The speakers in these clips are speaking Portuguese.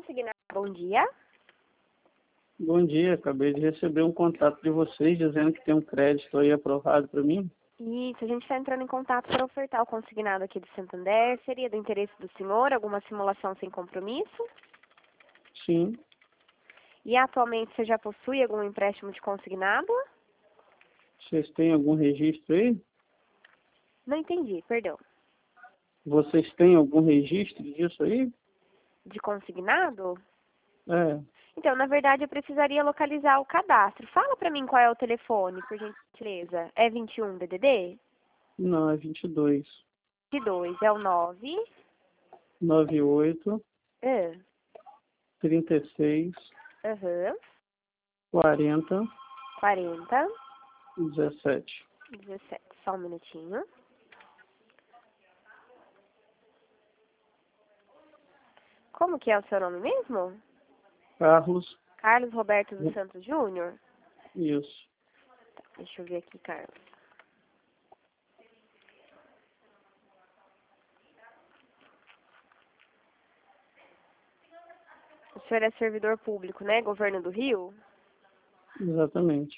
Consignado, bom dia. Bom dia, acabei de receber um contato de vocês dizendo que tem um crédito aí aprovado para mim. Isso, a gente está entrando em contato para ofertar o consignado aqui do Santander. Seria do interesse do senhor alguma simulação sem compromisso? Sim, E atualmente você já possui algum empréstimo de consignado? vocês têm algum registro aí? Não entendi, perdão. Vocês têm algum registro disso aí? De consignado? É, Então, na verdade, eu precisaria localizar o cadastro. Fala para mim qual é o telefone, por gentileza. É 21 DDD? não, é 22, 22 é o 9. 98, Ah, 36, aham. 40, 40, 17. 17. Só um minutinho. Como que é o seu nome mesmo? Carlos, Carlos Roberto dos Santos Júnior? isso. Deixa eu ver aqui, Carlos. O senhor é servidor público, né? Governo do Rio? Exatamente.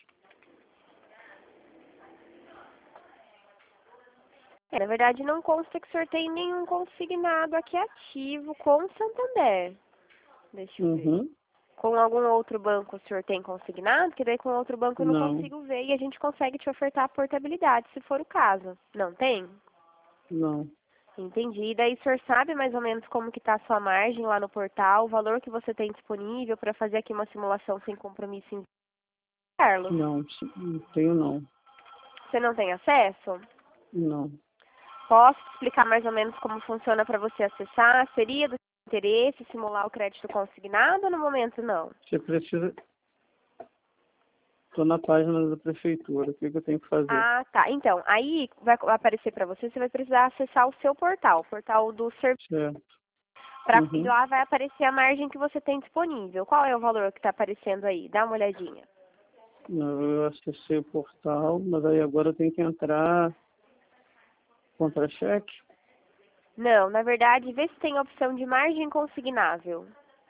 Na verdade, não consta que o senhor tem nenhum consignado aqui ativo com o Santander. Deixa eu ver. Uhum. Com algum outro banco o senhor tem consignado? Que daí com outro banco eu não Não, consigo ver e a gente consegue te ofertar a portabilidade, se for o caso. Não tem? não. Entendi. E daí o senhor sabe mais ou menos como que está a sua margem lá no portal, o valor que você tem disponível para fazer aqui uma simulação sem compromisso em Carlos? Não tenho não. Você não tem acesso? Não. Posso te explicar mais ou menos como funciona para você acessar? Seria do seu interesse simular o crédito consignado ou no momento não? Você precisa... Estou na página da prefeitura, o que que eu tenho que fazer? Ah, tá. Então, aí vai aparecer para você, você vai precisar acessar o seu portal, o portal do serviço. Certo. E Uhum. lá vai aparecer a margem que você tem disponível. Qual é o valor que está aparecendo aí? Dá uma olhadinha. Não, eu acessei o portal, mas aí agora eu tenho que entrar contra-cheque. Não, na verdade, vê se tem a opção de margem consignável.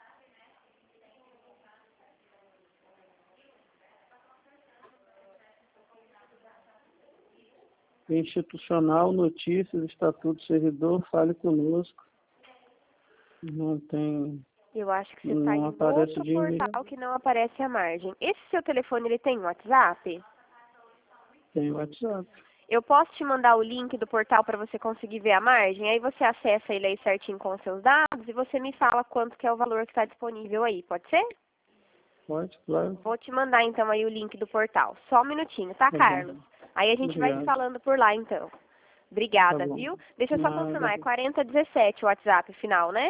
Institucional, notícias, estatuto servidor, fale conosco. Não tem, Eu acho que você está não em aparece outro de e-mail. portal que não aparece a margem. Esse seu telefone, ele tem WhatsApp? Tem WhatsApp. Eu posso te mandar o link do portal para você conseguir ver a margem? Aí você acessa ele aí certinho com os seus dados e você me fala quanto que é o valor que está disponível aí, pode ser? Pode, claro. Vou te mandar então aí o link do portal. Só um minutinho, tá, Tá bom. Carlos? Aí a gente vai se Obrigado. falando por lá então. Tá Obrigada, bom. viu? Deixa eu só Nada. confirmar, é 4017 o WhatsApp final, né?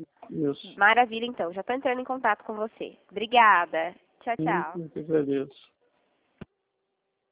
Isso. Maravilha então, já tô entrando em contato com você. Obrigada. Tchau, tchau. Eu que agradeço.